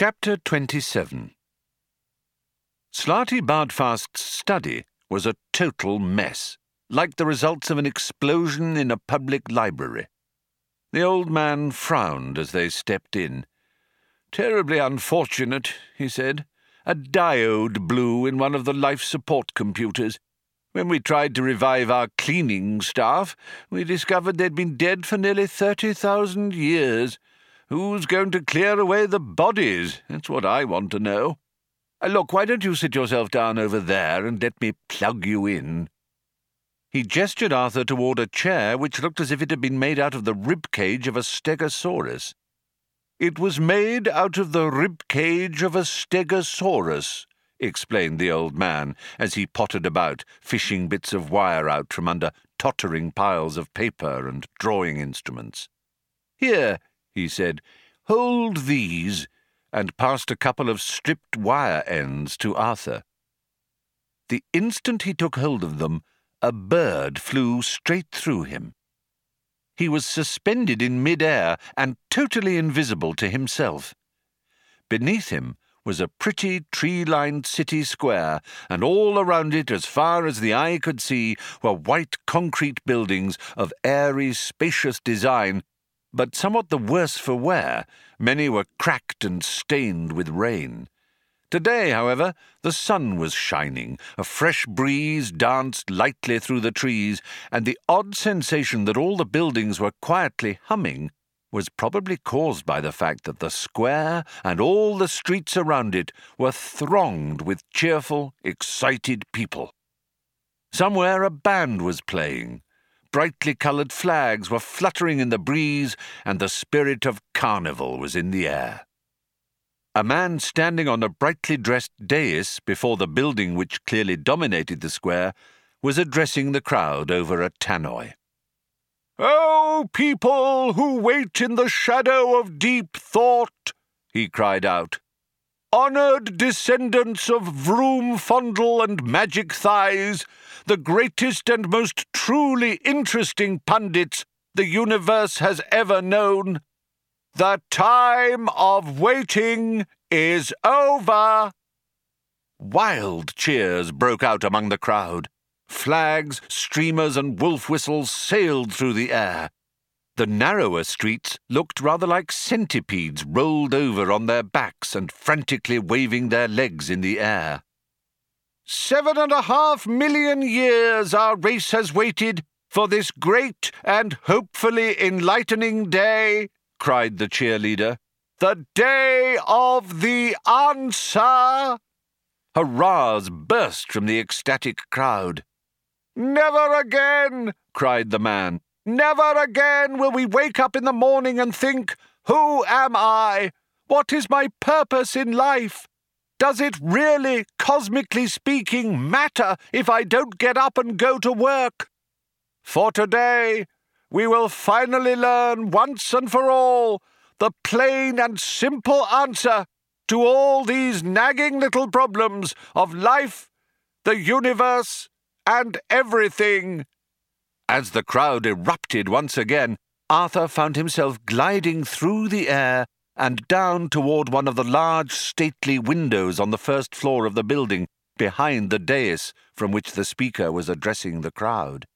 Chapter 27. Slarty Bardfast's study was a total mess, like the results of an explosion in a public library. The old man frowned as they stepped in. "Terribly unfortunate," he said. "A diode blew in one of the life support computers. When we tried to revive our cleaning staff, we discovered they'd been dead for nearly 30,000 years. Who's going to clear away the bodies? That's what I want to know. Look, why don't you sit yourself down over there and let me plug you in?" He gestured Arthur toward a chair which looked as if it had been made out of the rib-cage of a stegosaurus. "It was made out of the rib-cage of a stegosaurus," explained the old man, as he pottered about, fishing bits of wire out from under tottering piles of paper and drawing instruments. "Here," he said, "hold these," and passed a couple of stripped wire ends to Arthur. The instant he took hold of them, a bird flew straight through him. He was suspended in mid-air and totally invisible to himself. Beneath him was a pretty tree-lined city square, and all around it, as far as the eye could see, were white concrete buildings of airy, spacious design, but somewhat the worse for wear. Many were cracked and stained with rain. Today, however, the sun was shining, a fresh breeze danced lightly through the trees, and the odd sensation that all the buildings were quietly humming was probably caused by the fact that the square and all the streets around it were thronged with cheerful, excited people. Somewhere a band was playing. Brightly coloured flags were fluttering in the breeze, and the spirit of carnival was in the air. A man standing on a brightly dressed dais before the building which clearly dominated the square was addressing the crowd over a tannoy. "Oh, people who wait in the shadow of deep thought," he cried out. "Honoured descendants of Vroom Fondle and Magic Thighs, the greatest and most truly interesting pundits the universe has ever known. The time of waiting is over." Wild cheers broke out among the crowd. Flags, streamers, and wolf whistles sailed through the air. The narrower streets looked rather like centipedes rolled over on their backs and frantically waving their legs in the air. 7.5 million years our race has waited for this great and hopefully enlightening day," cried the cheerleader. "The day of the answer!" Hurrahs burst from the ecstatic crowd. "Never again," cried the man. "Never again will we wake up in the morning and think, 'Who am I? What is my purpose in life? Does it really, cosmically speaking, matter if I don't get up and go to work?' For today, we will finally learn once and for all the plain and simple answer to all these nagging little problems of life, the universe, and everything." As the crowd erupted once again, Arthur found himself gliding through the air and down toward one of the large, stately windows on the first floor of the building, behind the dais from which the speaker was addressing the crowd.